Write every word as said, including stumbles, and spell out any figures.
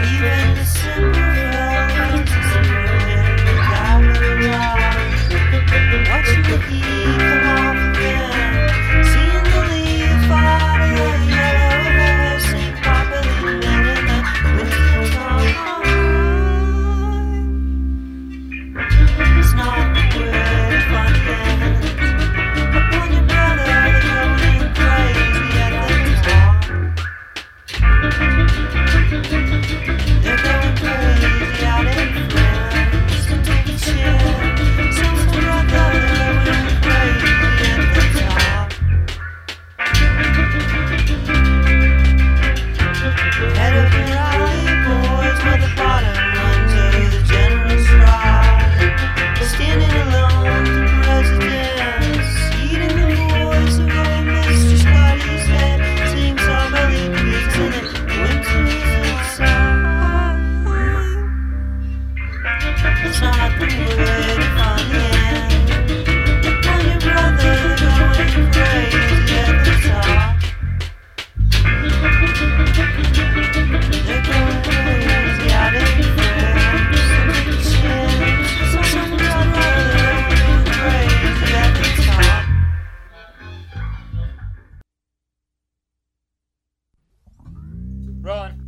Even the simple elements is spread out of the line. Watching the heat come off of them, seeing the leaf out of the yellow hair, sing properly men in the winter time. It's not the word to find the end. Upon your brother, they're going crazy at the top. They're going crazy out in France. So take a chance. Someone's brother, they're going crazy at the top. Head up and rally, boys, where the bottom runs over the generous ride. Standing alone, the presidents, eating the voice of old Mister Scotty's head, singing somebody beats in it, winter's inside. It's not the word to find the end. Upon your brother going crazy at the top. They're going crazy out in France. So someone's brother going crazy at the top. Rolling.